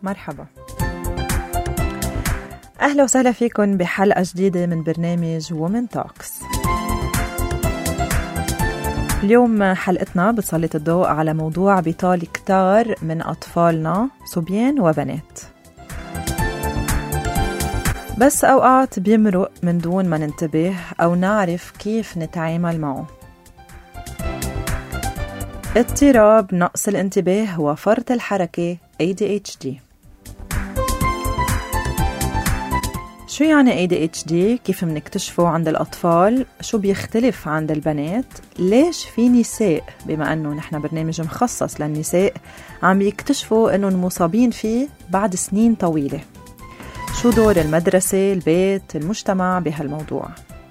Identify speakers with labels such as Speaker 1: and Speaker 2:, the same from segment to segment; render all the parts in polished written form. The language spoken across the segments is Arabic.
Speaker 1: مرحبا، أهلا وسهلا فيكم بحلقة جديدة من برنامج وومن توكس. اليوم حلقتنا بتسلط الضوء على موضوع بيطال كتار من أطفالنا صبيان وبنات، بس أوقات بيمرق من دون ما ننتبه أو نعرف كيف نتعامل معه. اضطراب نقص الانتباه وفرط الحركة ADHD. شو يعني ADHD؟ كيف منكتشفه عند الأطفال؟ شو بيختلف عند البنات؟ ليش في نساء، بما أنه نحن برنامج مخصص للنساء، عم يكتشفوا أنهم مصابين فيه بعد سنين طويلة؟ شو دور المدرسة، البيت، المجتمع بهالموضوع؟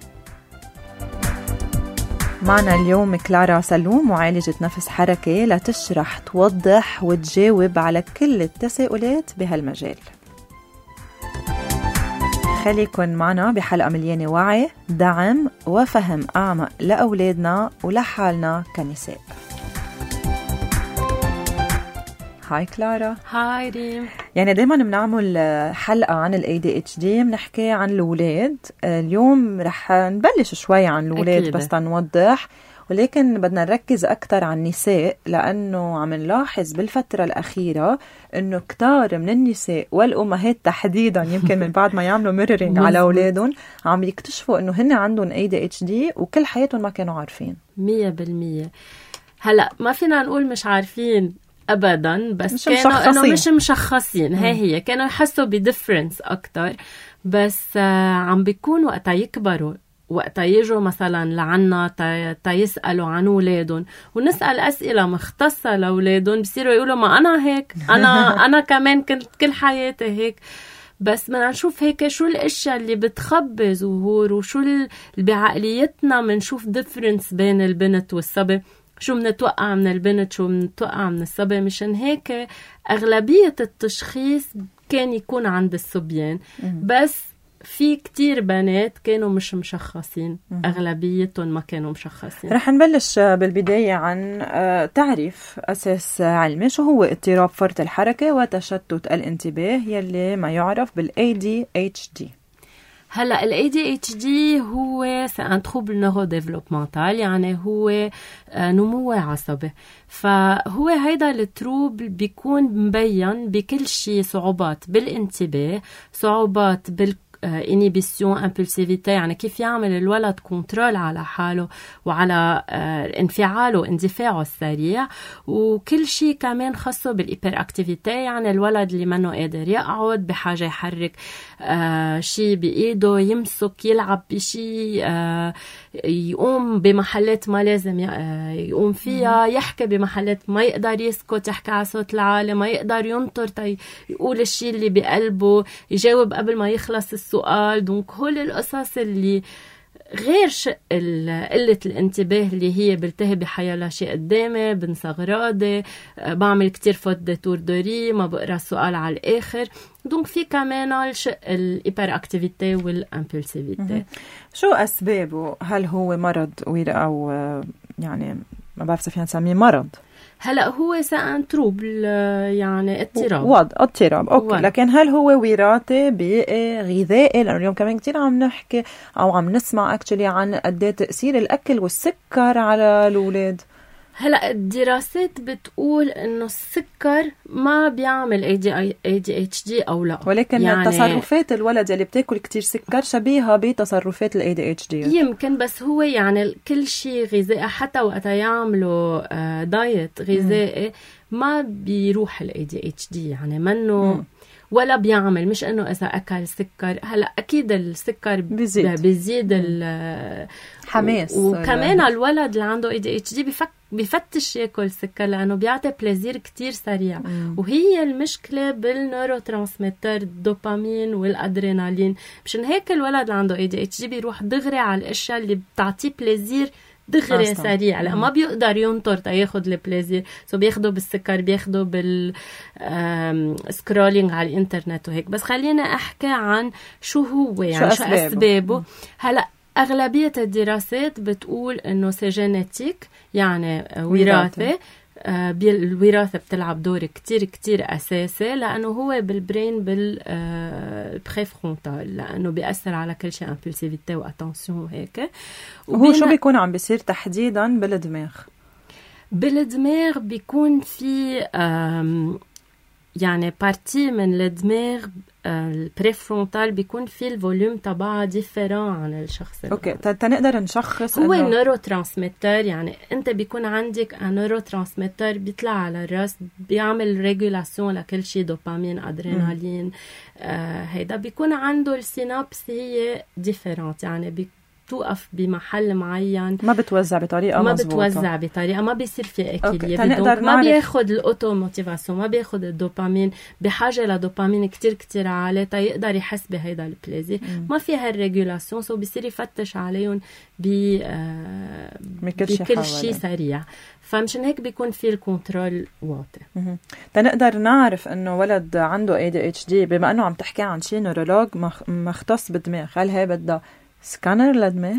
Speaker 1: معنا اليوم كلارا سلوم، معالجة نفس حركة، لتشرح، توضح وتجاوب على كل التساؤلات بهالمجال. خليكن معنا بحلقة مليانة وعي، دعم وفهم أعمق لأولادنا ولحالنا كنساء. هاي كلارا.
Speaker 2: هاي ريم.
Speaker 1: يعني دايما بنعمل حلقة عن ال ADHD بنحكي عن الأولاد. اليوم رح نبلش شوي عن الأولاد بس تنوضح، ولكن بدنا نركز أكتر عن النساء، لأنه عم نلاحظ بالفترة الأخيرة أنه كتار من النساء والأمهات تحديدا يمكن من بعد ما يعملوا ميرورينج على أولادهم عم يكتشفوا أنه هن عندهم ADHD وكل حياتهم ما كانوا عارفين.
Speaker 2: 100%. هلأ ما فينا نقول مش عارفين أبدا، بس
Speaker 1: مش
Speaker 2: كانوا إنه مش مشخصين. هي كانوا يحسوا بديفرنس أكتر، بس عم بيكون وقتا يكبروا، وقتا يجوا مثلا لعنا يسألوا عن أولادهم ونسأل أسئلة مختصة لأولادهم، بصيروا يقولوا ما أنا هيك، أنا كمان كنت كل حياتي هيك. بس بدنا نشوف هيك شو الاشياء اللي بتخبي ظهور، وشو اللي بعقليتنا منشوف ديفرنس بين البنت والصبي، شو منتوقع من البنت، شو منتوقع من الصبي. مشان هيك أغلبية التشخيص كان يكون عند الصبيان، بس في كتير بنات كانوا مش مشخصين، أغلبيتهم ما كانوا مشخصين.
Speaker 1: رح نبلش بالبداية عن تعريف أساس علمي. شو هو اضطراب فرط الحركة وتشتت الانتباه يلي ما يعرف بالADHD؟
Speaker 2: هلا ال ADHD هو un trouble neurodéveloppemental، يعني هو نمو عصبي. فهو هيدا التروبل بيكون مبين بكل شيء: صعوبات بالانتباه، صعوبات inhibition impulsivité، يعني كيف يعمل الولد كنترول على حاله وعلى انفعاله واندفاعه السريع، وكل شيء كمان خاصه بالإيبر أكتيفيتي، يعني الولد اللي منه قادر يقعد، بحاجة يحرك شيء بإيده، يمسك، يلعب بشيء، يقوم بمحلات ما لازم يقوم فيها، يحكي بمحلات ما يقدر يسكت، يحكي على صوت العالي، ما يقدر ينطر يقول الشيء اللي بقلبه، يجاوب قبل ما يخلص السؤال. دونك هول القصص اللي غير قلة الانتباه اللي هي بلتهي بحيالها شيء قدامي، بنسى غراضي، بعمل كتير فوت ديتور دوري، ما بقرأ السؤال على الآخر. دونك في كمان الإيبر أكتيفيتي والإمبولسيفيتي.
Speaker 1: شو أسبابه؟ هل هو مرض أو يعني ما بعرف فينا نسميه مرض؟
Speaker 2: هلا هو سان تروبل، يعني اضطراب.
Speaker 1: اضطراب اوكي. لكن هل هو وراثي، بيئي، غذائي؟ لانه اليوم كمان كتير عم نحكي او عم نسمع اكشلي عن قد ايه تاثير الاكل والسكر على الاولاد.
Speaker 2: هلا الدراسات بتقول انه السكر ما بيعمل ADHD او لا،
Speaker 1: ولكن يعني تصرفات الولد اللي بتاكل كتير سكر شبيهة بتصرفات ADHD
Speaker 2: يمكن. بس هو يعني كل شيء غذائي، حتى وقت يعملوا دايت غذائي ما بيروح ADHD، يعني منه ولا بيعمل. مش انه اذا اكل سكر، هلا اكيد السكر بيزيد
Speaker 1: الحماس،
Speaker 2: وكمان الولد اللي عنده ADHD بفتش ياكل سكر لانه بيعطي بليزير كتير سريع. وهي المشكله بالنيوروترانسميتر الدوبامين والادرينالين. مشان هيك الولد اللي عنده ADHD بيروح دغري على الاشياء اللي بتعطيه بليزير دغري سريع، لا ما بيقدر ينطر تاخد البليزير، سو بياخده بالسكر، بياخده بالسكرولينج على الانترنت وهيك. بس خلينا احكي عن شو هو، يعني شو أسبابه. هلا أغلبية الدراسات بتقول إنه سي جينيتيك، يعني وراثي، بالوراثة بتلعب دور كتير كتير أساسي، لأنه هو بالبرين بالبريفرونتال، لأنه بيأثر على كل شيء امبulsivité واتنسيون وهيك.
Speaker 1: وهو شو بيكون عم بيصير تحديدا بالدماغ؟
Speaker 2: بالدماغ بيكون في يعني بارتي من الدماغ البريفرونتال بيكون في الفوليوم تبعها ديفيرون عن الشخص.
Speaker 1: اوكي، تنقدر نشخص
Speaker 2: هو النيورو ترانسميتر. يعني انت بيكون عندك نيورو ترانسميتر بيطلع على الراس، بيعمل ريجولاسيون لكل شيء، دوبامين، ادرينالين. هيدا بيكون عنده السينابس هي ديفيرونت، يعني توقف بمحل معين،
Speaker 1: ما بتوزع بطريقه
Speaker 2: ما
Speaker 1: مزبوطه،
Speaker 2: بتوزع بطريقه، ما بيصير في اكيليبر، ما بياخد الاوتو موتيفاسيون، ما بياخد الدوبامين، بحاجه لدوبامين كتير كتير عالي تيقدر يحس بهيدا البليزير. ما في هالريجولاسيون، سو بيصير يفتش عليهم بكل شيء سريع. فمشان هيك بيكون في الكنترول واضح.
Speaker 1: تنقدر نعرف انه ولد عنده ADHD بما انه عم تحكي عن شيء نورولوج مختص بالدماغ، هل هي بدها سكانر للدماغ؟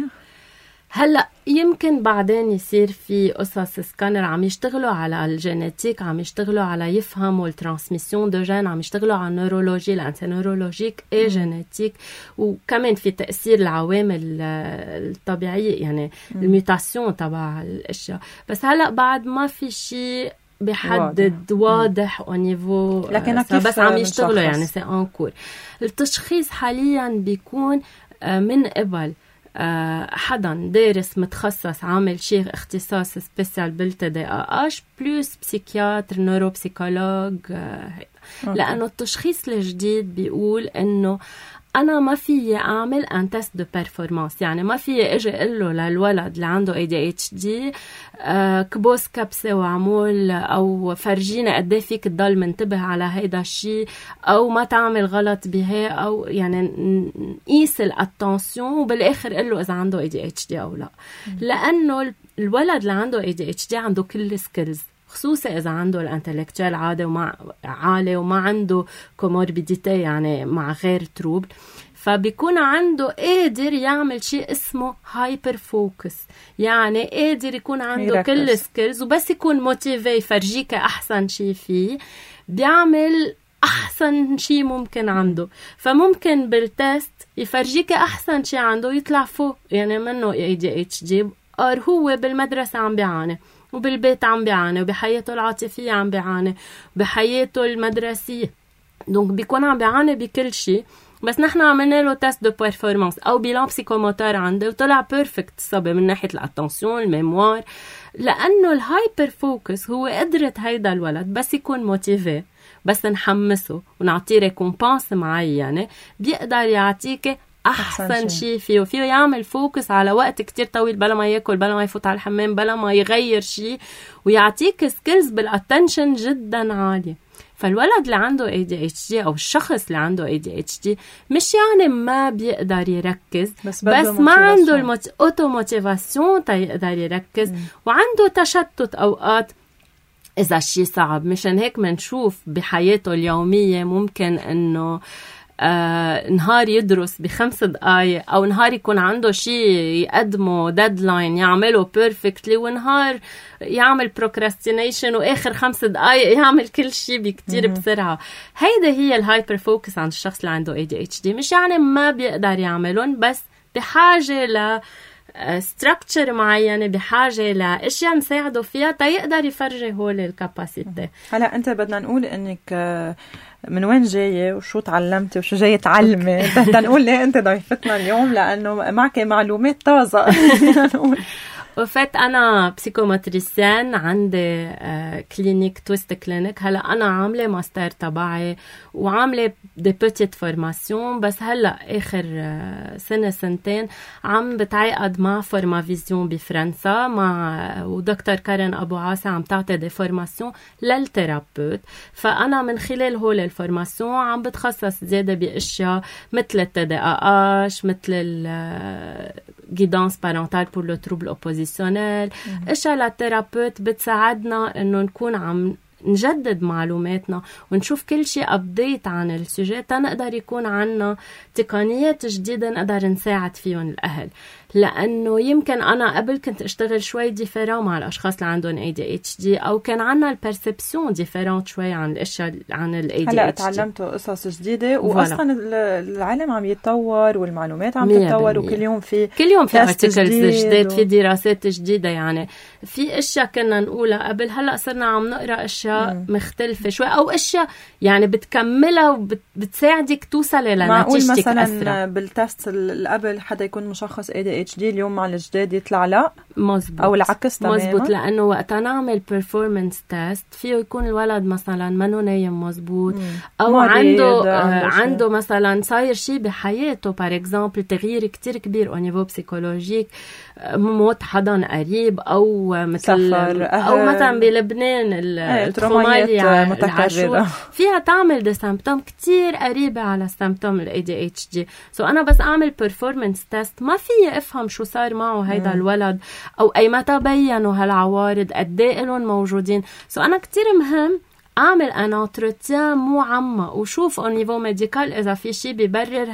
Speaker 2: هلا يمكن بعدين يصير في قصص سكانر عم يشتغلوا على الجينيتيك، عم يشتغلوا على يفهموا الترانسميسيون دو جين، عم يشتغلوا على النورولوجي، لأن نورولوجيك اي جينيتيك، وكمان في تأثير العوامل الطبيعية، يعني الميوتاسيون تبع الاشياء. بس هلا بعد ما في شيء بيحدد واضح او نيفو، بس عم يشتغلوا يعني سي انكور. التشخيص حاليا بيكون من قبل حدا دارس متخصص عامل شيء اختصاص سبيسيال بالTDAH بلس بسيكياتر نوروبسيكولوج. لأنه التشخيص الجديد بيقول إنه أنا ما في أعمل أن تست دو بيرفورمانس، يعني ما في أجي أقله للولد اللي عنده ADHD كبوس كبسة وعمول، أو فرجينا قد ايه فيك تضل منتبه على هيدا الشيء، أو ما تعمل غلط بها، أو يعني نقيس الاتنسيون وبالآخر قله إذا عنده ADHD أو لا. لأنه الولد اللي عنده ADHD عنده كل سكيلز، خصوصا إذا عنده الانتلكتوال عالي وما عنده كوموربيديتي يعني مع غير تروبل، فبيكون عنده قادر يعمل شيء اسمه هايبر فوكس، يعني قادر يكون عنده كل سكيلز، وبس يكون موتيفي يفرجيك أحسن شيء فيه بيعمل أحسن شيء ممكن عنده. فممكن بالتست يفرجيك أحسن شيء عنده يطلع فوق يعني منه ADHD، أو هو بالمدرسة عم بيعاني، وبالبيت عم بيعاني، وبحياته العاطفية عم بيعاني، بحياته المدرسية، دونك بيكون عم بيعاني بكل شيء. بس نحن عملنا له تست دو بيرفورمانس أو بيلان بسيكوموتور عنده وطلع بيرفكت صبي من ناحية الاتنسيون الميموار، لأنه الهايبر فوكس هو قدرة هيدا الولد بس يكون موتيفي، بس نحمسه ونعطيه ريكومبانس معينة، بيقدر يعطيك أحسن شيء فيه يعمل فوكس على وقت كتير طويل، بلا ما يأكل، بلا ما يفوت على الحمام، بلا ما يغير شيء، ويعطيك سكيلز بالاتنشن جدا عالية. فالولد اللي عنده ADHD أو الشخص اللي عنده ADHD مش يعني ما بيقدر يركز، بس ما عنده أوتو موتيفاسيون تيقدر يركز، وعنده تشتت أوقات إذا الشيء صعب. مشان هيك منشوف بحياته اليومية ممكن إنه نهار يدرس ب5 دقايق، أو نهار يكون عنده شيء يقدمه ديدلاين يعمله بيرفكتلي، ونهار يعمل بروكراستينيشن وآخر 5 دقايق يعمل كل شيء بكتير بسرعة. هيدا هي الهايبر فوكس عند الشخص اللي عنده ADHD. مش يعني ما بيقدر يعملون، بس بحاجة ل structure معينة، بحاجة لأشياء مساعده فيها تيقدر يفرجي هول الكاباسيتي.
Speaker 1: هلا أنت بدنا نقول إنك من وين جاية وشو تعلمتي وشو جاية تعلمي. بدنا نقول ليه أنت ضيفتنا اليوم، لأنه معك معلومات طازة.
Speaker 2: وفات أنا بسيكوماتريسيان، عندي كلينيك تويست كلينيك. هلأ أنا عاملة ماستر تبعي وعاملة دي بوتيت فورماسيون، بس هلأ آخر سنة سنتين عم بتعاقد مع فورمافيزيون بفرنسا مع ودكتور كارين أبو عاصي، عم تعطي دي فورماسيون للتيرابوت. فأنا من خلال هول الفورماسيون عم بتخصص زيادة بأشياء مثل الTDAH، مثل guidance parentale pour le trouble oppositionnel. اشياء للتيرابوت بتساعدنا انه نكون عم نجدد معلوماتنا ونشوف كل شيء أبديت عن السوجي تنقدر يكون عنا تقنيات جديدة نقدر نساعد فيهم الأهل. لأنه يمكن أنا قبل كنت أشتغل شوي ديفيرون مع الأشخاص اللي عندهم ADHD أو كان عنا البرسبسيون ديفيرون شوي عن الأشياء عن ال ADHD.
Speaker 1: هلأ تعلمتوا قصص جديدة وأصلا العالم عم يتطور والمعلومات عم تتطور وكل يوم في
Speaker 2: articles جديد في دراسات جديدة. يعني في أشياء كنا نقولها قبل هلأ صرنا عم نقرأ أشياء مختلفة شوي أو أشياء يعني بتكملها وبتساعدك توصلي لنتيجتك أسرع.
Speaker 1: مثلا بالتست اللي قبل حدا يكون مشخص ADHD اليوم مع الجديد يطلع لا
Speaker 2: مزبوط
Speaker 1: أو العكس تماما.
Speaker 2: مزبوط لأنه وقت نعمل performance test فيه يكون الولد مثلا منو نايم مزبوط أو عنده مثلا صاير شيء بحياته par exemple تغيير كتير كبير au niveau psychologique موت حدا قريب أو مثل أو مثلا بلبنان التروماليا متكررة فيها تعمل ده سيمبتوم كتير قريبة على سيمبتوم ال ADHD. أنا بس أعمل performance test ما فيي أفهم شو صار معه هيدا الولد أو أي متى بينوا هالعوارض قد ايه لهم موجودين. أنا كتير مهم أعمل أن أنتروتيان مو عامة وشوف au niveau médical إذا في شيء بيبرر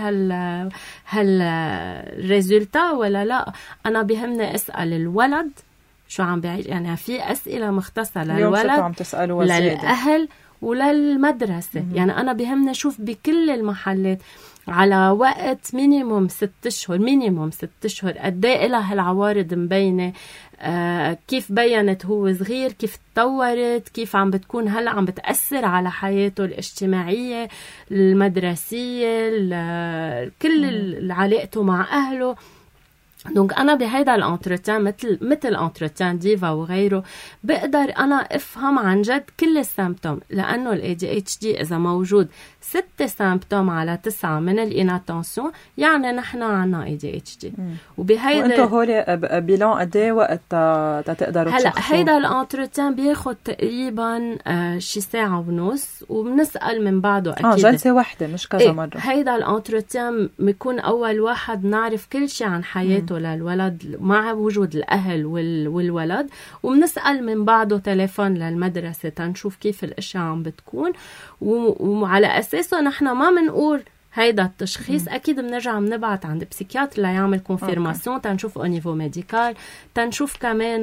Speaker 2: هالريزولتا ولا لا. أنا بهمني أسأل الولد شو عم بيعيش. يعني في أسئلة مختصة للولد للأهل وللمدرسة. يعني أنا بهمني أشوف بكل المحلات على وقت مينيموم 6 أشهر قد ايه لها العوارض مبينة، كيف بينت هو صغير، كيف تطورت، كيف عم بتكون هلا عم بتأثر على حياته الاجتماعية المدرسية كل علاقته مع أهله. دونك أنا بهيدا الانتروتيان مثل انتروتيان ديفا وغيره بقدر أنا أفهم عن جد كل السيمبتوم. لأنه ال ADHD إذا موجود 6 سيمبتوم على 9 من الاناتنسيون يعني نحن عنا ADHD. وبهيدا
Speaker 1: وانتو هولي بيلون قديه وقت تقدروا
Speaker 2: هلا هيدا الانتروتيان بياخد تقريبا شي ساعة ونص وبنسأل من بعده أكيد
Speaker 1: جلسة واحدة مش كذا مرة.
Speaker 2: هيدا الانتروتيان بيكون أول واحد نعرف كل شي عن حياته للولد مع وجود الأهل والولد، وبنسأل من بعده تليفون للمدرسة تنشوف كيف الأشياء عم بتكون، وعلى أساسه نحن ما منقول هيدا التشخيص. أكيد بنرجع بنبعت عند بسيكياتر ليعمل كونفيرماسيون تنشوف au niveau médical، تنشوف كمان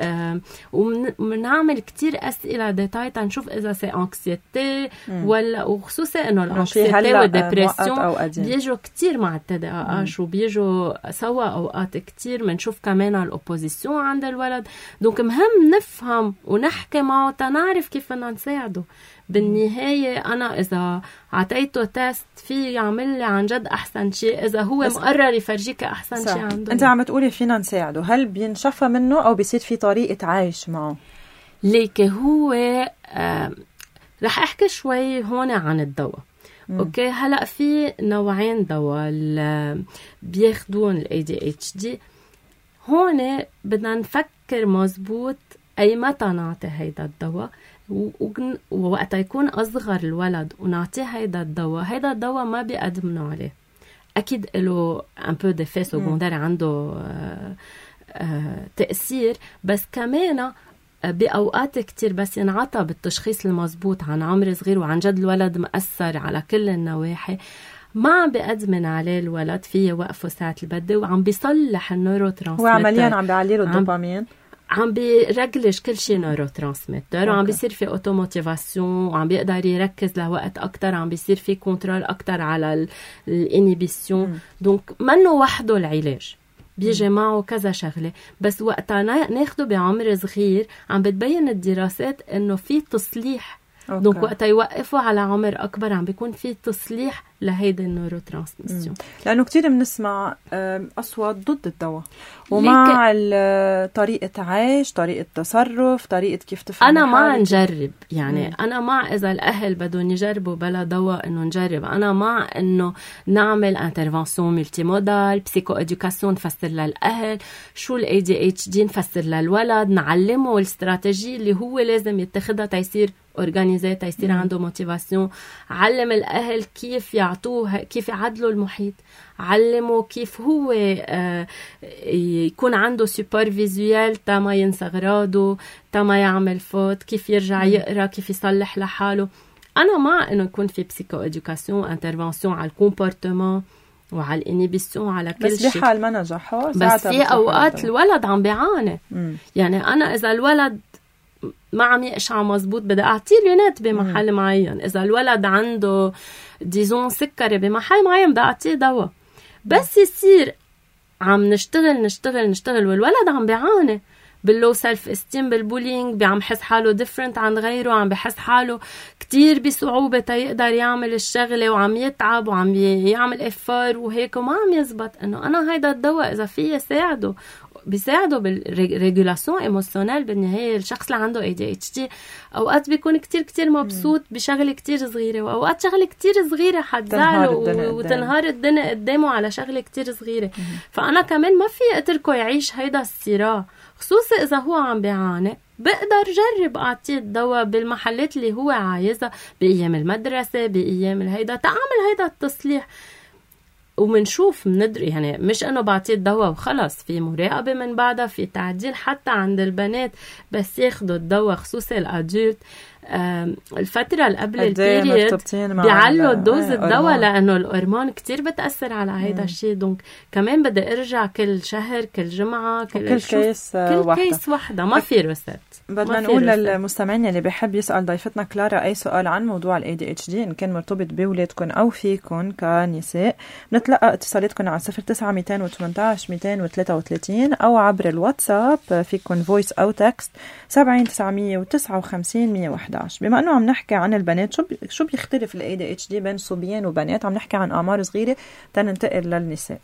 Speaker 2: ومنعمل كتير أسئلة ديتاي تنشوف إذا سي أنكسيتي ولا، وخصوصا إنه الأنكسيتي والديبريسيون بيجوا كتير مع التدقاقاش وبيجوا سوا أوقات كتير. منشوف كمان الأوبوزيسيون عند الولد. دونك مهم نفهم ونحكي معه تنعرف كيف بدنا نساعده. بالنهاية أنا إذا عطيته تيست في يعمل لي عن جد أحسن شيء إذا هو مقرر يفرجيك أحسن شيء عنده.
Speaker 1: أنت عم تقولي فينا نساعده، هل بينشفى منه أو بيصير في طريقة عايش معه؟
Speaker 2: ليك هو رح أحكي شوي هون عن الدواء. أوكي هلأ في نوعين دواء بياخدون ال ADHD. هون بدنا نفكر مزبوط أي متى نعطي هيدا الدواء، ووقت يكون أصغر الولد ونعطيه هيدا الدواء ما بيقدمنا عليه. أكيد له un peu d'effet secondaire عنده تأثير، بس كمان بأوقات كتير بس ينعطى بالتشخيص المزبوط عن عمر صغير وعن جد الولد مأثر على كل النواحي ما عم بيقدمن عليه الولد فيه وقفه ساعة البدء وعم بيصلح النورو ترانسميتر
Speaker 1: وعمليا عم بيعليله الدوبامين،
Speaker 2: عم بيرجلش كل شيء نورو ترانسميتر، وعم بيصير في اوتوموتيفاسيون وعم بيقدر يركز لوقت أكتر، عم بيصير في كنترول أكتر على الانيبيسيون. دونك منه وحده العلاج، بيجي معه كذا شغلة. بس وقتها ناخده بعمر صغير عم بتبين الدراسات انه في تصليح. دونك وقتها يوقفوا على عمر أكبر عم بيكون في تصليح لهيدا النورو ترانسميسيون.
Speaker 1: لأنه كتير بنسمع أصوات ضد الدواء ومع طريقة عيش، طريقة تصرف، طريقة كيف تفهم.
Speaker 2: أنا ما نجرب يعني أنا مع إذا الأهل بدون يجربوا بلا دواء إنه نجرب. أنا مع إنه نعمل انترفنسيون ملتي مودال، بسيكو إدوكاسيون نفسر للأهل شو ال ADHD، نفسر للولد، نعلمه الاستراتيجية اللي هو لازم يتخذها تيصير أورغانيزي، تيصير عنده موتيفاسيون. علم الأهل كيف يعطوه كيف يعدلوا المحيط، علموا كيف هو يكون عنده سوبر فيزيوال تا ما ينسى أغراضه، تا ما يعمل فوت، كيف يرجع يقرأ، كيف يصلح لحاله. أنا مع إنه يكون في بسيكو إدوكاسيون، انترفنسيون على الكومبورتمون وعلى الانيبيسيون على كل شيء،
Speaker 1: بس بحال ما نجحوا
Speaker 2: بس في أوقات الولد عم بيعاني. يعني أنا إذا الولد ما عم يقشع مزبوط بدي أعطيه ليونات بمحل معين، إذا الولد عنده ديزون سكري بمحل معين بدي أعطيه دواء. بس يصير عم نشتغل والولد عم بيعاني باللو سيلف استيم، بالبولينج، عم بحس حاله ديفرنت عن غيره، عم بحس حاله كتير بصعوبة يقدر يعمل الشغلة، وعم يتعب وعم يعمل إفار وهيك وما عم يزبط. إنه أنا هيدا الدواء إذا فيه ساعده بيساعده بالريجولاسيون ايموشنال. بالنهايه الشخص اللي عنده ADHD اوقات بيكون كتير مبسوط بشغله كتير صغيره، واوقات شغله كتير صغيره حتزعله وتنهار الدنيا قدامه على شغله كتير صغيره. فانا كمان ما في اتركه يعيش هيدا الصراع، خصوصا اذا هو عم بيعاني. بقدر جرب اعطيه الدواء بالمحلات اللي هو عايزها، بايام المدرسه، بايام الهيدا، تعمل هيدا التصليح ومنشوف مندري. يعني مش انه بعطيه الدواء وخلص، في مراقبه من بعدها، في تعديل حتى عند البنات بس ياخدوا الدواء، خصوصا الادولت. الفتره اللي قبل البيريد بيعلوا دوز الدواء لانه الهرمون كتير بتاثر على هيدا الشيء. دونك كمان بدي ارجع كل شهر، كل جمعه، كل كيس واحده، ما في ريسيت.
Speaker 1: بدنا نقول للمستمعين اللي بيحب يسال ضيفتنا كلارا اي سؤال عن موضوع ال ADHD ان كان مرتبط بولادكم او فيكم كنساء، نتلقى اتصالاتكم على 09218 233 او عبر الواتساب، فيكم فويس او تكست 70 959 111. بما انه عم نحكي عن البنات، شو بيختلف ال ADHD بين صبيان وبنات؟ عم نحكي عن اعمار صغيره تننتقل للنساء.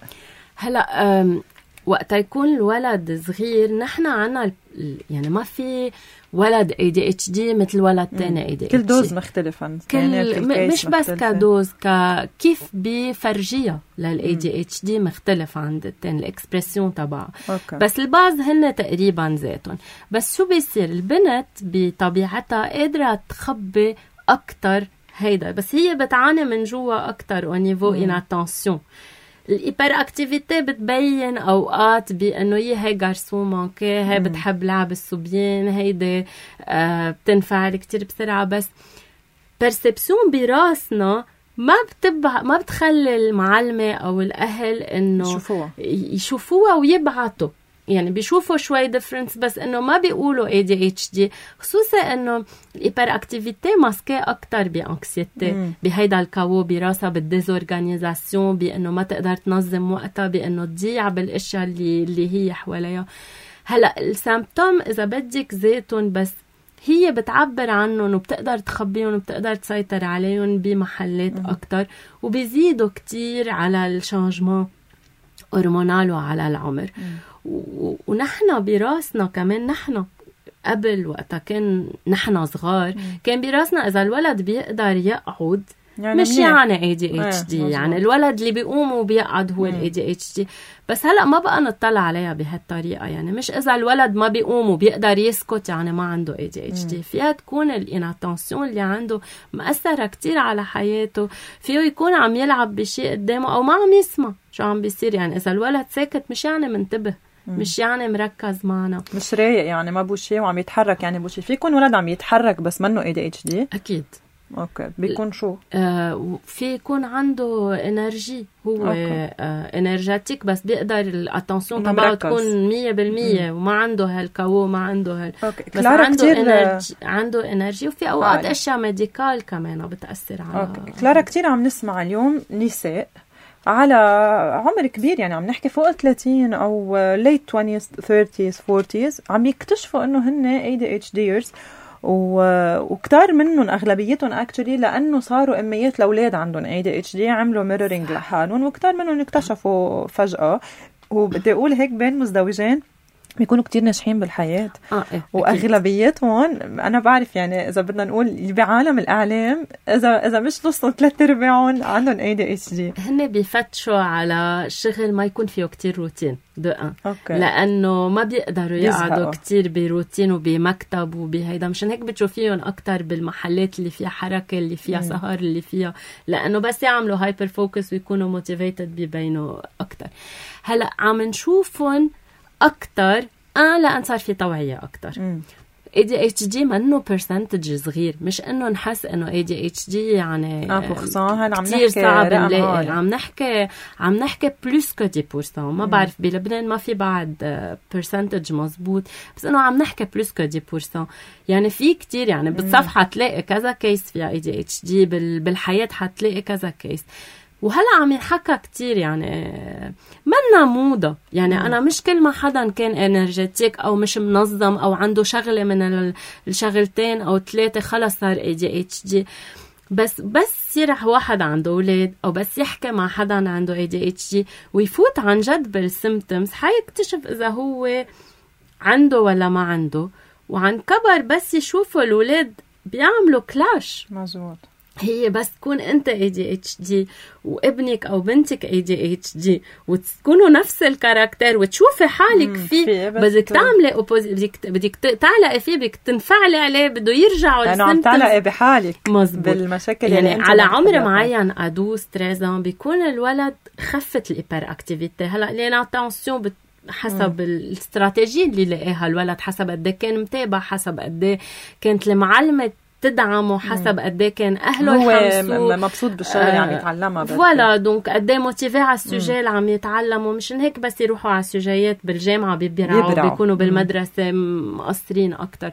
Speaker 2: هلا وقت يكون الولد صغير نحن عنا يعني ما في ولد ADHD مثل ولد تاني ADHD،
Speaker 1: كل دوز مختلف عن
Speaker 2: مش بس كدوز، كيف بفرجيها للADHD مختلف عند التاني، الإكسبرسيون تبعها. بس البعض هن تقريبا ذاتهم. بس شو بيصير؟ البنت بطبيعتها قادرة تخبي أكتر هيدا، بس هي بتعاني من جوا أكتر au niveau inattention. الإيبر أكتيفيتي بتبين أوقات بأنه هي جارسون مانكي، هي بتحب لعب الصبيان، هيدا بتنفعل كتير بسرعة. بس perception براسنا ما بتخلي المعلمة أو الأهل إنه يشوفوها ويبعتوا. يعني بيشوفوا شوي ديفرنس بس انه ما بيقولوا ADHD، خصوصا انه الإيبر أكتيفيتي ماسكة أكتر بأنكسيتي، بهيدا الكاو براسها، بالديزورغانيزاسيون، بأنه ما تقدر تنظم وقتها، بأنه تضيع بالأشياء اللي هي حواليها. هلأ السيمبتوم إذا بدك ذاتهم، بس هي بتعبر عنهم وبتقدر تخبيهم وبتقدر تسيطر عليهم بمحلات أكتر، وبيزيدوا كتير على الشانجمان هرمونال وعلى العمر. ونحن براسنا كمان، نحن قبل وقتها كان نحن صغار كان براسنا إذا الولد بيقدر يقعد يعني مش يعني ADHD، يعني الولد اللي بيقوم وبيقعد هو ال ADHD. بس هلأ ما بقى نطلع عليها بهالطريقة. يعني مش إذا الولد ما بيقوم وبيقدر يسكت يعني ما عنده ADHD. فيها تكون الاناتنسيون اللي عنده مأثرة كتير على حياته، فيه يكون عم يلعب بشيء قدامه أو ما عم يسمع شو عم بيصير. يعني إذا الولد ساكت مش يعني منتبه، مش يعني مركز معنا، مش
Speaker 1: رايق، يعني ما بوشي وعم يتحرك. يعني بوشي في يكون ولد عم يتحرك بس منه ADHD أكيد. اوكي بيكون شو
Speaker 2: في يكون عنده انرجي، هو انرجيتيك بس بيقدر الاتنسيون تبعه تكون 100% وما عنده هالكاو، ما عنده بس عنده انرجي. وفي اوقات اشياء ميديكال كمان بتاثر على
Speaker 1: كلارا. كتير عم نسمع اليوم نساء على عمر كبير، يعني عم نحكي فوق 30 أو late 20s 30s 40s، عم يكتشفوا إنه هن ADHDers، وكتار منهم أغلبيتهم actually لأنه صاروا أميات لأولاد عندهم ADHD عملوا mirroring لحالهم، وكتار منهم اكتشفوا فجأة. وبدي أقول هيك بين مزدوجين بيكونوا كتير ناجحين بالحياة.
Speaker 2: إيه
Speaker 1: وأغلبيتهم أنا بعرف يعني إذا بدنا نقول بعالم الإعلام إذا مش نصهم 3/4 عندهم ADHD.
Speaker 2: هن بيفتشوا على شغل ما يكون فيه كتير روتين لأنه ما بيقدروا يقعدوا كتير بروتين وبمكتب وبهيدا. مشان هيك بتشوفيهم أكتر بالمحلات اللي فيها حركة، اللي فيها سهر، اللي فيها، لأنه بس يعملوا هايبر فوكس ويكونوا موتيفيتد بيبينوا أكتر. هلأ عم نشوفهم أكتر لأن صار في توعية أكتر. ADHD منه برسنتج صغير، مش إنه نحس إنه ADHD يعني كتير صعب نلاقي. عم نحكي بلوس كو 10%. ما بعرف بلبنان ما في بعد برسنتج مزبوط، بس إنه عم نحكي بلوس كو 10%. يعني في كتير، يعني بالصفحة تلاقي كذا كيس فيها ADHD، بالحياة حتلاقي كذا كيس. وهلأ عم ينحكى كتير، يعني منا موضة. يعني أنا مش كل ما حدا كان انرجيتيك أو مش منظم أو عنده شغلة من الشغلتين أو 3 خلص صار ADHD. بس يصير واحد عنده أولاد أو بس يحكي مع حدا عنده ADHD ويفوت عن جد بالسيمتومز، حيكتشف إذا هو عنده ولا ما عنده. وعن كبر بس يشوفوا الأولاد بيعملوا كلاش.
Speaker 1: مزبوط.
Speaker 2: هي بس تكون انت ADHD وابنك او بنتك ADHD وتكونوا نفس الكاركتر وتشوفي حالك فيه، بدك تعملي بدك تعلقي فيه، بدك تنفعلي عليه، بده يرجعوا
Speaker 1: لانه عم تعلقي بحالك بالمشاكل
Speaker 2: يعني على عمر معين 12-13 بيكون الولد خفت الهايبر اكتيفيتي. هلا لينا اتنسيون حسب الاستراتيجيه اللي لقاها الولد، حسب قد كان متابع، حسب قد كانت المعلمه تدعمه، حسب قد ايه كان اهله يحمسوه،
Speaker 1: هو مبسوط بالشغل اللي عم يتعلمها.
Speaker 2: فوالا دونك قد ايه موتيفي على السوجي اللي عم يتعلموا. مشان هيك بس يروحوا على السوجيات بالجامعه بيبرعوا، بيكونوا بالمدرسه مقصرين اكتر.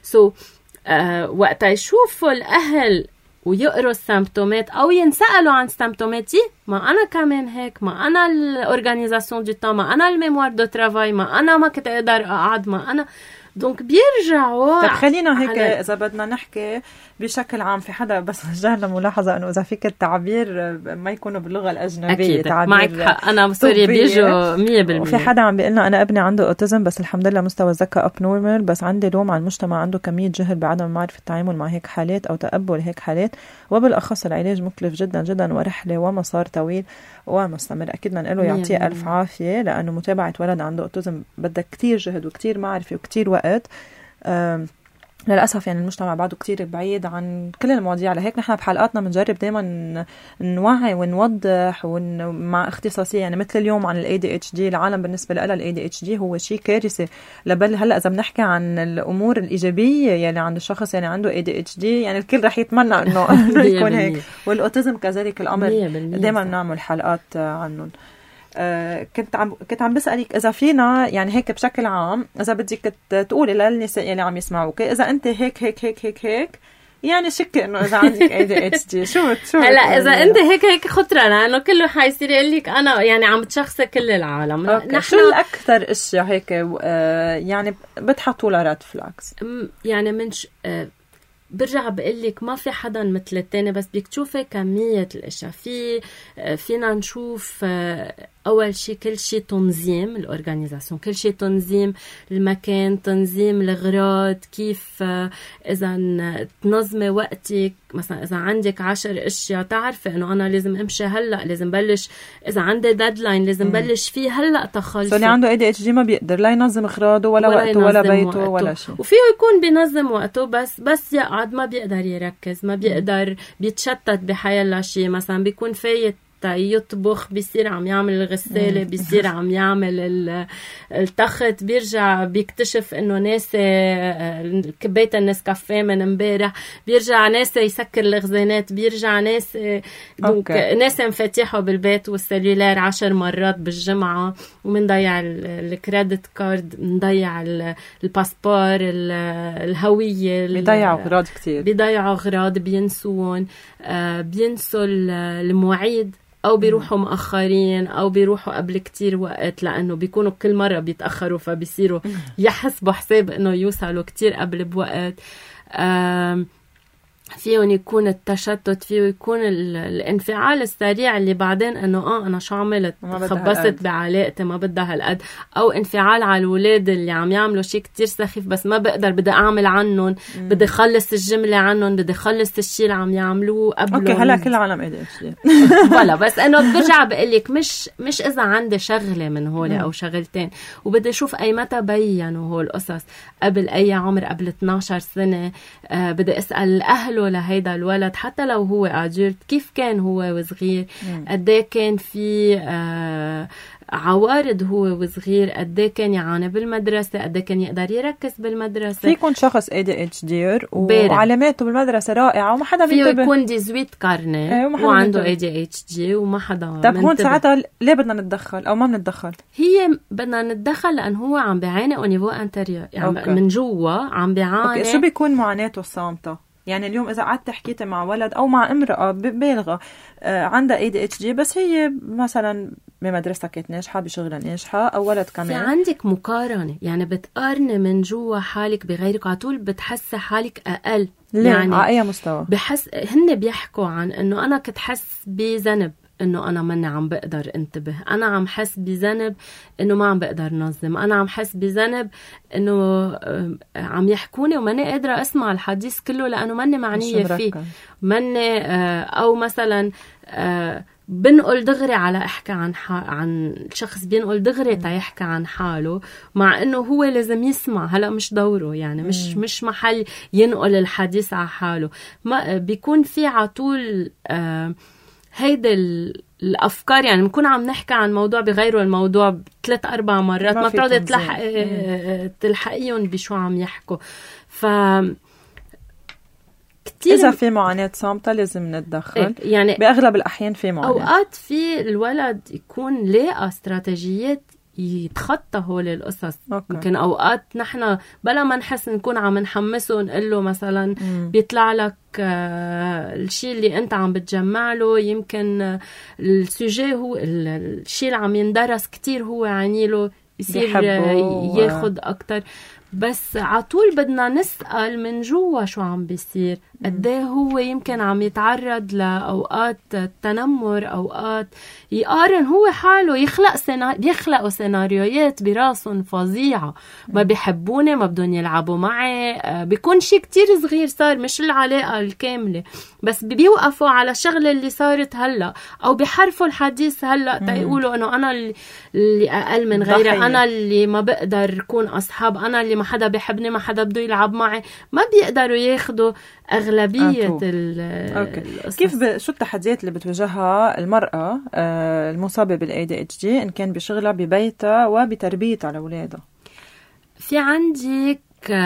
Speaker 2: وقتها يشوفوا الاهل ويقروا السيمبتومات او ينسألوا عن سيمبتوماتي، ما انا كمان هيك، ما انا الاورغانيزاسيون دو طون، ما انا الميموار دو ترافاي، ما انا ما كنت اقدر اقعد، ما انا دونك بيرجعوا.
Speaker 1: طب خلينا هيك إذا بدنا نحكي بشكل عام، في حدا بس وجهنا ملاحظة إنه إذا فيك التعبير ما يكونوا باللغة الأجنبية.
Speaker 2: أكيد معك حق، أنا سوري بيجوا 100%.
Speaker 1: وفي حدا عم بيقلنا أنا ابني عنده أوتيزم بس الحمد لله مستوى الذكاء أب نورمال، بس عندي لوم على المجتمع، عنده كمية جهل بعدم معرفة التعامل مع هيك حالات أو تقبل هيك حالات، وبالأخص العلاج مكلف جدا جدا ورحلة ومسار طويل ومستمر. أكيد نقوله يعطيه ألف عافية، لأنه متابعة ولد عنده أوتيزم بدك كتير جهد وكتير معرفة وكتير وقت. للأسف يعني المجتمع بعده كتير بعيد عن كل المواضيع. لهيك نحن بحلقاتنا بنجرب دايما نوعي ونوضح مع اختصاصية. يعني مثل اليوم عن ال ADHD، العالم بالنسبة لها ال ADHD هو شيء كارثي. لبل هلأ إذا بنحكي عن الأمور الإيجابية يعني عند الشخص يعني عنده ADHD، يعني الكل رح يتمنى إنه يكون هيك. والأوتيزم كذلك الأمر، دايما نعمل حلقات عنهم. كنت عم بسألك إذا فينا يعني هيك بشكل عام، إذا بدك تقولي للنساء اللي عم يسمعوك، إذا أنت هيك هيك هيك هيك هيك يعني شك إنه إذا عندك ADHD شو
Speaker 2: هلا إذا أنت هيك خطرة، لأنه كله حيصير يقول لك أنا يعني عم بتشخص كل العالم.
Speaker 1: نحن شو الأكثر إشياء هيك يعني بتحطوا لها ريد فلاكس؟
Speaker 2: يعني منش برجع بقلك ما في حدا مثل التاني، بس بدك تشوفي كمية الاشياء. فينا نشوف اول شيء كل شيء تنظيم الاورغانيزاسيون، كل شيء تنظيم المكان، تنظيم الاغراض، كيف اذا تنظمي وقتك. مثلا اذا عندك 10 اشياء تعرفي انه انا لازم امشي هلا، لازم بلش، اذا عندي ديدلاين لازم بلش فيه هلا تخلص.
Speaker 1: اللي عنده ADHD ما بيقدر لا ينظم اغراضه ولا وقته ولا بيته ولا شيء،
Speaker 2: وفيه يكون بينظم وقته بس يقعد ما بيقدر يركز، ما بيقدر، بيتشتت بحيالله شيء. مثلا بيكون فايت يطبخ، بيصير عم يعمل الغسالة، بيصير عم يعمل التخت، بيرجع بيكتشف انه ناسي كباية النسكافيه من امبارح، بيرجع ناسي يسكر الخزانات، بيرجع ناسي ناسي مفاتيحه بالبيت والسلولار 10 مرات بالجمعة، ومنضيع الكريدت كارد، منضيع الباسبور، الهوية،
Speaker 1: بيضيعوا أغراض كتير،
Speaker 2: بيضيعوا أغراض، بينسون، بينسوا المواعيد، أو بيروحوا مأخرين، أو بيروحوا قبل كتير وقت، لأنه بيكونوا كل مرة بيتأخروا، فبيصيروا يحسبوا حساب إنه يوصلوا كتير قبل بوقت. فيهم يكون التشتت، فيه يكون الانفعال السريع اللي بعدين انه انا شو عملت، خبصت بعلاقتي ما بدها هالقد، او انفعال على الولاد اللي عم يعملوا شيء كتير سخيف بس ما بقدر، بدي اعمل عنهم، بدي خلص الجمله عنهم، بدي خلص الشيء اللي عم يعملوه قبلهم.
Speaker 1: اوكي هلا كل العالم ADHD
Speaker 2: ولا بس انه برجع بقول لك مش اذا عندي شغله من هول او شغلتين وبدي اشوف اي متى بينوا هول القصص، قبل اي عمر، قبل 12 سنه، بدي اسال اهله لهيدا الولد حتى لو هو أدلت كيف كان هو وصغير، قديه كان في عوارض هو وصغير، قديه كان يعاني بالمدرسة، قديه كان يقدر يركز بالمدرسة.
Speaker 1: في يكون شخص ADHD وعلاماته بالمدرسة رائعة وما حدا بينتبه،
Speaker 2: في يكون 18 كارنيه وعنده ADHD وما حدا.
Speaker 1: طب هون ساعتها ليه بدنا نتدخل أو ما بنتدخل؟
Speaker 2: هي بدنا نتدخل لأن هو عم بيعاني au niveau intérieur، يعني من جوا عم بيعاني.
Speaker 1: شو بيكون معاناته الصامتة؟ يعني اليوم إذا قعدت حكيت مع ولد أو مع امرأة بالغة عندها ADHD بس هي مثلا بمدرستها كانت ناجحة، بشغلها ناجحة، أو ولد كمان،
Speaker 2: في عندك مقارنة، يعني بتقارني من جوا حالك بغيرك، على طول بتحس حالك أقل.
Speaker 1: يعني على أي مستوى؟
Speaker 2: هن بيحكوا عن إنه أنا كنت حس بذنب إنه أنا ماني عم بقدر انتبه، أنا عم حس بذنب إنه ما عم بقدر نظم، أنا عم حس بذنب إنه عم يحكوني وماني قادرة أسمع الحديث كله لأنه ماني معنية فيه، ماني أو مثلا بنقول دغري على احكي عن شخص بينقل دغري تيحكي عن حاله، مع انه هو لازم يسمع، هلا مش دوره، يعني مش محل ينقل الحديث على حاله، ما بيكون في عطول هيدا الافكار، يعني بنكون عم نحكي عن موضوع بغيروا الموضوع 3-4 مرات ما بتقعدي تلحقيهم بشو عم يحكوا. ف
Speaker 1: إذا في معاناة صامتة لازم نتدخل، يعني بأغلب الأحيان في معاناة.
Speaker 2: أوقات في الولد يكون لاقى استراتيجيات يتخطى هول القصص. يمكن أوقات نحن بلا ما نحس نكون عم نحمسه ونقول له مثلا بيطلع لك الشيء اللي أنت عم بتجمع له، يمكن السوجي هو الشيء اللي عم يندرس كتير هو عني له يصير ياخد أكتر، بس عطول بدنا نسأل من جوا شو عم بيصير، قديه هو يمكن عم يتعرض لأوقات تنمر، أوقات يقارن هو حاله، يخلقوا سيناريوهات براسهم فظيعة، ما بيحبوني، ما بدهم يلعبوا معي، بيكون شيء كتير صغير صار، مش العلاقة الكاملة، بس بيوقفوا على الشغلة اللي صارت هلأ، أو بيحرفوا الحديث هلأ تيقولوا أنه أنا اللي أقل من غيري، أنا اللي ما بقدر كون أصحاب، أنا اللي ما حدا بيحبني، ما حدا بده يلعب معي، ما بيقدروا ياخدوا أغلبية القصص.
Speaker 1: شو التحديات اللي بتواجهها المرأة المصابة بالADHD إن كان بشغلها ببيتها وبتربيتها على أولادها؟
Speaker 2: في عندك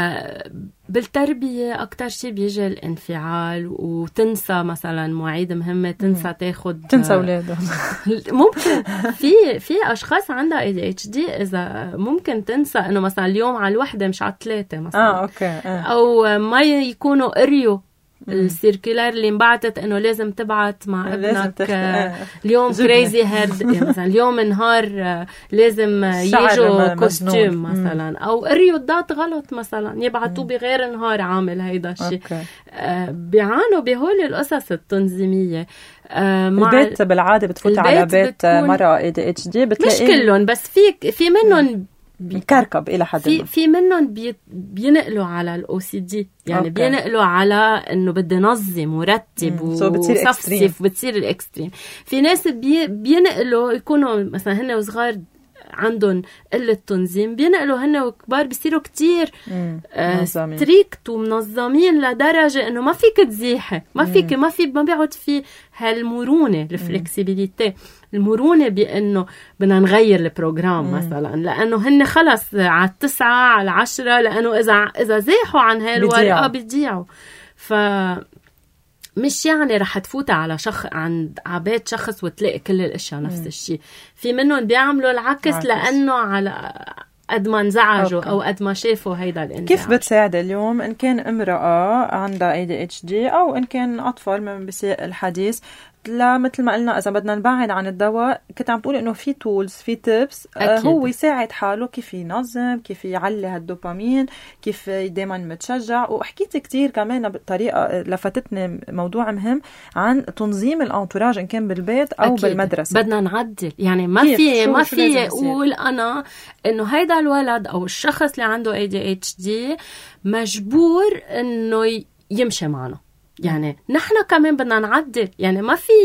Speaker 2: بالتربية أكتر شيء بيجي الانفعال، وتنسى مثلا مواعيد مهمة، تنسى
Speaker 1: تنسى أولادها.
Speaker 2: ممكن في أشخاص عندها ADHD إذا ممكن تنسى إنه مثلا اليوم على 1 مش على 3 مثلا.
Speaker 1: أوكي.
Speaker 2: أو ما يكونوا قريوا السيركولار اللي انبعتت انه لازم تبعت مع ابنك اليوم كريزي هيد، يعني مثلا اليوم نهار لازم يجوا كوستيوم مثلا، او الرياضات غلط مثلا يبعتوه بغير نهار عامل هيدا الشيء. بيعانوا بهول القصص التنظيمية.
Speaker 1: البيت بالعادة بتفوت على بيت مرة ADHD بتلاقي
Speaker 2: مش كلهم، بس في منهم
Speaker 1: بيكركب إلى حد ما،
Speaker 2: في منهم بينقلوا على الOCD، يعني بينقلوا على إنه بدي نظم ورتب وصفصف، بتصير الإكستريم. في ناس بينقلوا يكونوا مثلا هن وصغار عندهم قلة تنظيم، بينقلوا هن وكبار بيصيروا كتير ستريكت ومنظمين لدرجة إنه ما فيك تزيحي، ما بيعود في هالمرونة، الفلكسبيليتي، المرونة بأنه بدنا نغير البروجرام مثلا، لأنه هن خلص على 9 على 10، لأنه إذا زاحوا عن هالورقة بيضيعوا. مش يعني رح تفوت على عند عباد شخص وتلاقي كل الاشياء نفس الشيء. في منهم بيعملوا العكس لانه على قد ما انزعجوا او قد ما شافوا هيدا الانزعاج.
Speaker 1: كيف بتساعد اليوم ان كان امرأة عندها ADHD او ان كان اطفال من بسيء الحديث مثل ما قلنا إذا بدنا نبعد عن الدواء، كنت عم تقول إنه في تولز، في تيبس هو يساعد حاله كيف ينظم، كيف يعلي هالدوبامين، كيف دايما متشجع. وحكيت كتير كمان بطريقة لفتتني موضوع مهم عن تنظيم الانتوراج إن كان بالبيت أو
Speaker 2: أكيد.
Speaker 1: بالمدرسة
Speaker 2: بدنا نعدل، يعني ما في أقول أنا إنه هيدا الولد أو الشخص اللي عنده ADHD مجبور إنه يمشي معنا. يعني نحن كمان بدنا نعدل، يعني ما في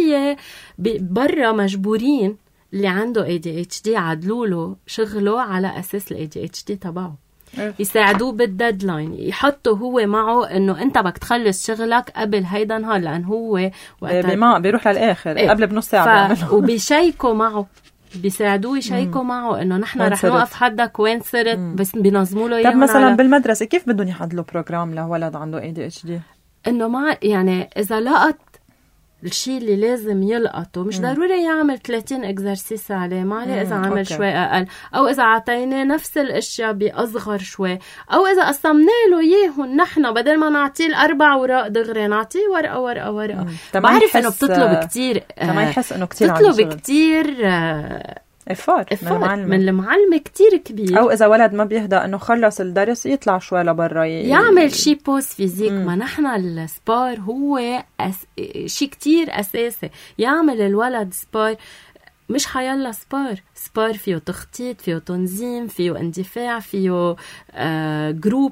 Speaker 2: برا مجبورين اللي عنده ADHD يعدلوا له شغله على أساس ال ADHD تبعه، يساعدوه بالديدلاين، يحطوا هو معه إنه أنت بدك تخلص شغلك قبل هيدا نهار، لأن هو
Speaker 1: بيروح للآخر قبل بنص ساعة
Speaker 2: وبيشيكوا معه، بيساعدوه يشيكوا معه إنه نحن رح نوقف حدك وين صرت، بس بينظموا له.
Speaker 1: طب مثلا بالمدرسة كيف بدهم يحضروا بروجرام لولد عنده ADHD؟
Speaker 2: إنه ما يعني إذا لقط الشيء اللي لازم يلقطه مش ضروري يعمل 30 اكزرسيس عليه، ما عليه إذا عمل شوي أقل، أو إذا عطيناه نفس الأشياء بأصغر شوي، أو إذا قسمنا له إياهم نحن بدل ما نعطيه 4 أوراق دغري نعطيه ورقة. بعرف إنه بتطلب كتير،
Speaker 1: ما يحس إنه كتير
Speaker 2: بتطلب كتير إفارت من المعلمة كتير كبير.
Speaker 1: أو إذا ولد ما بيهدأ إنه خلص الدرس يطلع شوي لبرا
Speaker 2: يعمل شي بوز فيزيك. ما نحن السبار هو شي كتير أساسي، يعمل الولد سبار، مش حيلا سبار فيه تخطيط، فيه تنظيم، فيه اندفاع، فيه جروب،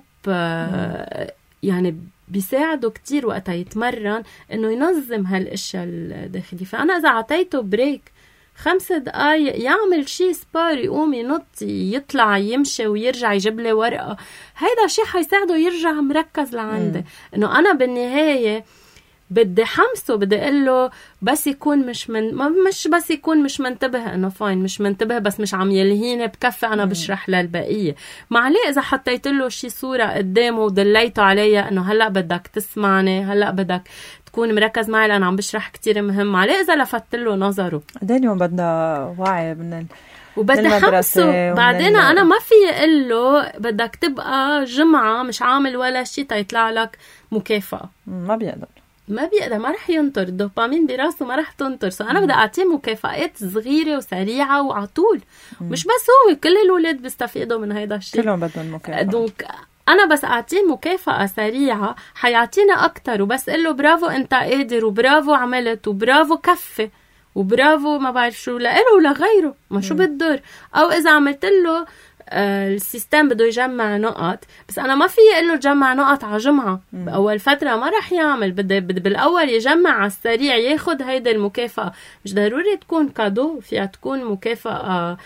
Speaker 2: يعني بيساعده كتير وقتها يتمرن إنه ينظم هالأشياء الداخلية. فأنا إذا عطيته بريك 5 دقايق يعمل شي سبار، يقوم ينط يطلع يمشي ويرجع يجيب لي ورقة، هيدا شي حيساعده يرجع مركز لعندي. إنه أنا بالنهاية بدي حمسه، بدي أقول له بس يكون مش بس يكون مش منتبه، إنه فاين مش منتبه بس مش عم يلهيني، بكفي أنا بشرح للبقية. ما عليه إذا حطيت له شي صورة قدامه ودليته عليها إنه هلأ بدك تسمعني، هلأ بدك تكون مركز معي لأن عم بشرح كتير مهم، عليه إذا لفت له نظره.
Speaker 1: اليوم بدنا وعي من
Speaker 2: وبدي حمسه. بعدين أنا ما في أقول له بدك تبقى جمعة مش عامل ولا شي تيطلع لك مكافأة.
Speaker 1: ما بيقدر،
Speaker 2: ما رح ينطر الدوبامين براسه، ما رح تنطر. أنا بدي أعطيه مكافآت صغيرة وسريعة وعطول. مش بس هو، كل الولاد بيستفيدوا من هيدا الشيء،
Speaker 1: كلهم بدهم مكافأة.
Speaker 2: دونك أنا بس أعطيه مكافأة سريعة حيعطينا أكتر، وبس قله برافو أنت قادر، وبرافو عملت، وبرافو كفي، وبرافو ما بعرف شو لإله ولغيره، ما شو بالدور. أو إذا عملت له السيستم بده يجمع نقط، بس أنا ما في أقول له جمع نقط على جمعة بأول فترة، ما رح يعمل. بدي بالأول يجمع على السريع، ياخد هيدا المكافأة. مش ضروري تكون كادو، فيها تكون مكافأة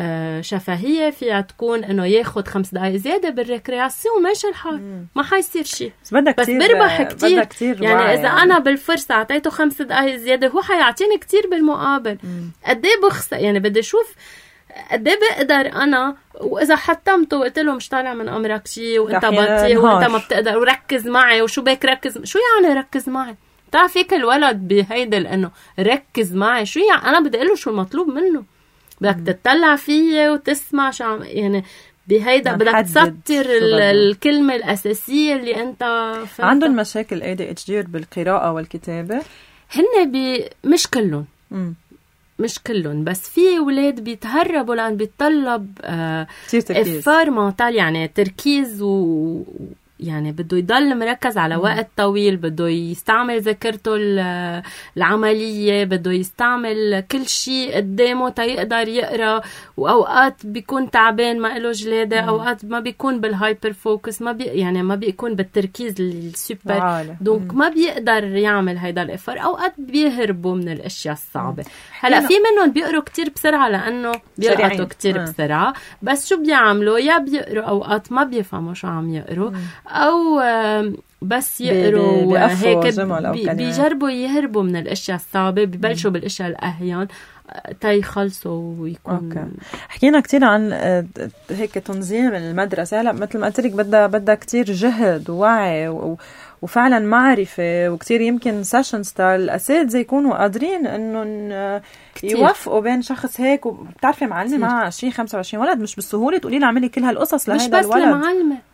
Speaker 2: شفهية، فيها تكون إنه ياخد 5 دقايق زيادة بالريكرياسيون، ماشي الحال، ما حيصير شيء، بس بربح كتير. يعني إذا أنا بالفرصة عطيته 5 دقايق زيادة، هو حيعطيني كتير بالمقابل. قدي بخسر، يعني بدي أشوف قدي بقدر أنا. وإذا حتمته وقلت له مش طالع من أمرك شيء، وإنت بطيء، وإنت ما بتقدر، وركز معي، وشو بك ركز، شو يعني ركز معي؟ تعرفيك الولد بهيدا لأنه ركز معي، شو يعني؟ أنا بدي أقوله شو المطلوب منه، بدك تطلع فيه وتسمع شو يعني بهيدا، بدك تسطر الكلمة الأساسية اللي أنت فهمتها.
Speaker 1: عندهم مشاكل ADHD بالقراءة والكتابة؟
Speaker 2: هن مش كلهم، بس في ولاد بيتهربوا لأن بيتطلب إفار منطال، يعني تركيز، يعني بده يضل مركز على وقت طويل، بده يستعمل ذاكرته العملية، بده يستعمل كل شيء قدامه تيقدر يقرأ. وأوقات بيكون تعبان ما له جلادة، أوقات ما بيكون بالهايبر فوكس، يعني ما بيكون بالتركيز السوبر، دونك ما بيقدر يعمل هيدا الإفر. أوقات بيهربوا من الأشياء الصعبة. هلأ في منهم بيقروا كتير بسرعة لأنه بيلقطوا كتير بسرعة، بس شو بيعملوا؟ يا بيقروا أوقات ما بيفهموا شو عم يقروا، أو بس يقروا هيك بيجربوا يهربوا من الأشياء الصعبة، ببلشوا بالأشياء الأهيان تيخلصوا ويكون.
Speaker 1: حكينا كتير عن هيك تنظيم المدرسة. هلا مثل ما قلت لك بدها كتير جهد ووعي وفعلا معرفة، وكتير يمكن سيشنز الأساتذة يكونوا قادرين إنه يوفقوا بين شخص هيك. وبتعرفي معلمة مع 20-25 ولد مش بالسهولة تقولي له اعملي كل هالقصص لهذا الولد.
Speaker 2: مش بس المعلمة،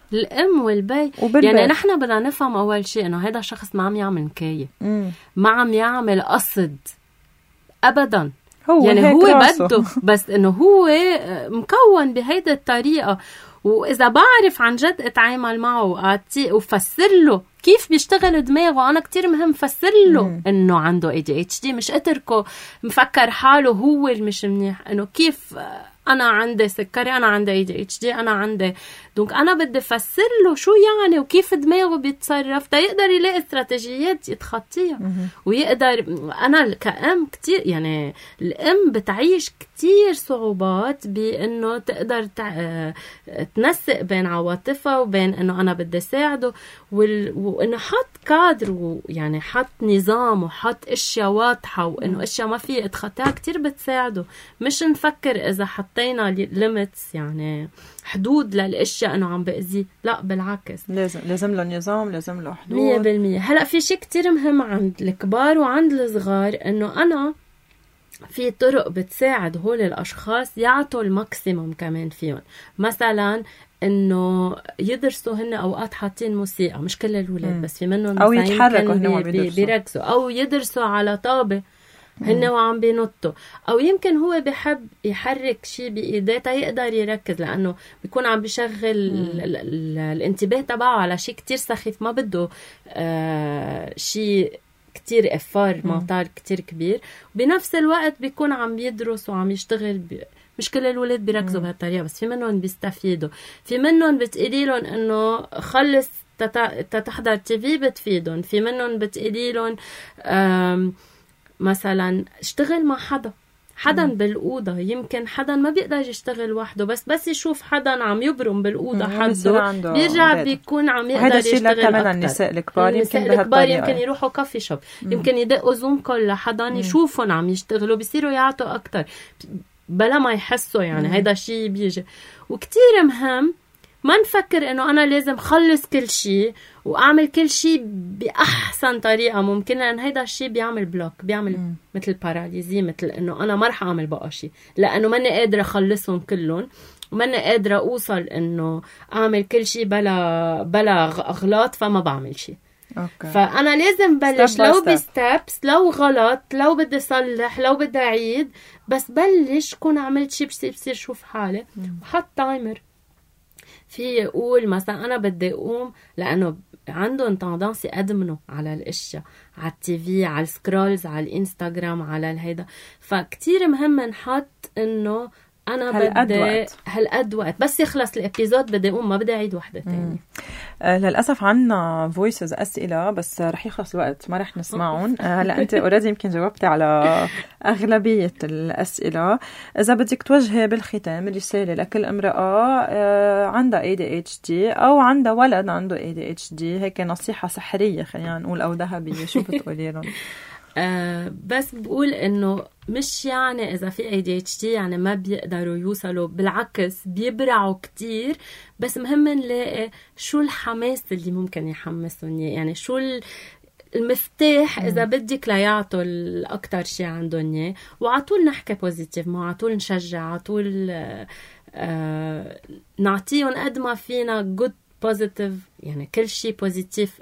Speaker 2: الام والبي. يعني نحن بدنا نفهم اول شيء انه هذا الشخص ما عم يعمل نكايه، ما عم يعمل قصد ابدا، يعني هو بده بس انه هو مكون بهيدا الطريقه. واذا بعرف عن جد اتعامل معه وفسر له كيف بيشتغل دماغه، انا كتير مهم فسر له انه عنده ADHD، مش اتركه مفكر حاله هو مش منيح. انه كيف انا عندي سكري، انا عندي ADHD، انا عندي دونك انا بدي افسر له شو يعني وكيف دماغه بيتصرف تا يقدر يلاقي استراتيجيات يتخطيها ويقدر. انا كأم كتير يعني الام بتعيش كتير صعوبات بانه تقدر تنسق بين عواطفها وبين انه انا بدي ساعده وانه حط كادر ويعني حط نظام وحط اشياء واضحه وانه اشياء ما في اتخطاها كتير بتساعده. مش نفكر اذا حطينا ليميتس يعني حدود للاشياء انه عم باذي، لا بالعكس
Speaker 1: لازم له نظام، لازم له حدود
Speaker 2: 100%. هلا في شيء كتير مهم عند الكبار وعند الصغار، انه انا في طرق بتساعد هول الاشخاص يعطوا الماكسيموم كمان فيهم. مثلا انه يدرسوا هن اوقات حاطين موسيقى، مش كل الولاد بس في منهم
Speaker 1: او يتحركوا هن
Speaker 2: بيركزوا او يدرسوا على طابة هن وعم بينطوا، او يمكن هو بحب يحرك شيء بايديه يقدر يركز، لانه بيكون عم بيشغل الانتباه تبعه على شيء كتير سخيف ما بده شيء كتير افار معطال كتير كبير. بنفس الوقت بيكون عم بيدرس وعم يشتغل مش كل الولاد بيركزوا بهالطريقه، بس في منهم بيستفيدوا، في منهم بتقولي لهم انه خلص تحضر تي في بتفيدهم، في منهم بتقولي لهم مثلا اشتغل مع حدا بالأوضة. يمكن حدا ما بيقدر يشتغل وحده، بس يشوف حدا عم يبرم بالأوضة حده بيرجع بيكون عم يقدر يشتغل أكتر.
Speaker 1: كمان النساء الكبار
Speaker 2: يمكن يروحوا كافي شوب، يمكن يدقوا زوم كل لحدا يشوفهم عم يشتغلوا، بيصيروا يعطوا أكتر بلا ما يحسوا. يعني هيدا الشيء بيجي. وكتير مهم ما نفكر انه انا لازم خلص كل شيء واعمل كل شيء باحسن طريقه ممكنه، لان هيدا الشيء بيعمل بلوك، بيعمل مثل باراليزي، مثل انه انا ما رح اعمل بقى شيء لانه ماني قادره اخلصهم كلهم وماني قادره اوصل انه اعمل كل شيء بلا اغلاط، فما بعمل شيء.
Speaker 1: أوكي.
Speaker 2: فانا لازم بلش لو بستابس، لو غلط، لو بدي صلح، لو بدي اعيد، بس بلش كون عملت شيء بصير شوف حالي وحط تايمر. في يقول مثلا أنا بدي أقوم، لأنه عندهم تندنسي أدمنوا على الأشياء، على التي في، على السكرولز، على الإنستغرام، على الهيدا. فكتير مهم نحط إنه أنا بدي هالقد وقت بس يخلص الابيزود بدي أقوم، ما بدي أعيد وحدة تانية.
Speaker 1: للأسف عنا فويسز أسئلة بس رح يخلص الوقت ما رح نسمعهم. هلأ أنت أوريدي يمكن جاوبتي على أغلبية الأسئلة. إذا بدك توجهي بالختام رسالة لكل امرأة عندها ADHD أو عندها ولد عنده ADHD، هيك نصيحة سحرية خلينا نقول أو ذهبية، شو بتقولي لهم؟
Speaker 2: بس بقول إنه مش يعني إذا في ADHD يعني ما بيقدروا يوصلوا، بالعكس بيبرعوا كتير، بس مهم نلاقي شو الحماس اللي ممكن يحمسهم، يعني شو المفتاح إذا بدك ليعطوا الأكتر شيء عندهم إياه. وعطول نحكي بوزيتيف، ما عطول نشجع، عطول نعطيهم قد ما فينا good positive، يعني كل شيء بوزيتيف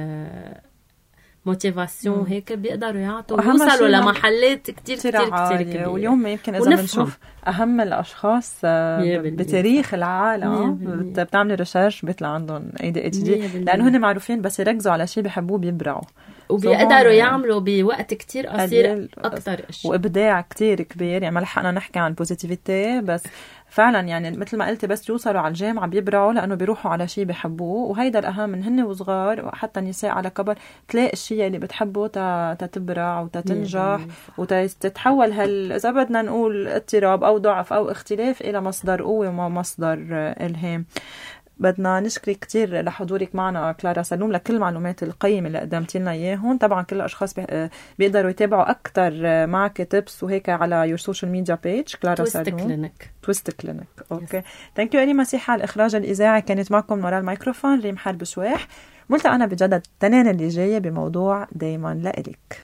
Speaker 2: موتيفاسيون هيك بيقدروا يعطوا ويوصلوا لمحلات كتير كبيرة.
Speaker 1: واليوم يمكن إذا بنشوف أهم الأشخاص بتاريخ العالم بتعمل ريسيرش بيطلع عندهم ADHD، لأنه هن معروفين بس يركزوا على شيء بيحبوه بيبرعوا
Speaker 2: وبيقدروا يعملوا بوقت كتير قصير أكتر أشياء
Speaker 1: وإبداع كتير كبير. يعني ما لحقنا نحكي عن بوزيتيفيتي، بس فعلا يعني مثل ما قلت بس يوصلوا على الجامعة بيبرعوا لأنه بيروحوا على شيء بيحبوه. وهيدا الأهم من هن وصغار وحتى نساء على كبر، تلاقي الشيء اللي بتحبه تتبرع وتتنجح وتتحول إذا بدنا نقول اضطراب أو ضعف أو اختلاف إلى مصدر قوة وما مصدر إلهام. بدنا نشكرك كتير لحضورك معنا كلارا سلوم، لكل المعلومات القيمة اللي قدمتي لنا إياهم. طبعا كل الأشخاص بيقدروا يتابعوا أكتر معك تيبس وهيك على your social media page كلارا سلوم تويست كلينيك. أوكي ثانك يو. ألي مسيحة على الإخراج الإذاعي، كانت معكم وراء الميكروفون ريم حرب شواح. ملتقانا بجدد التنين اللي جاية بموضوع دايما لإلك.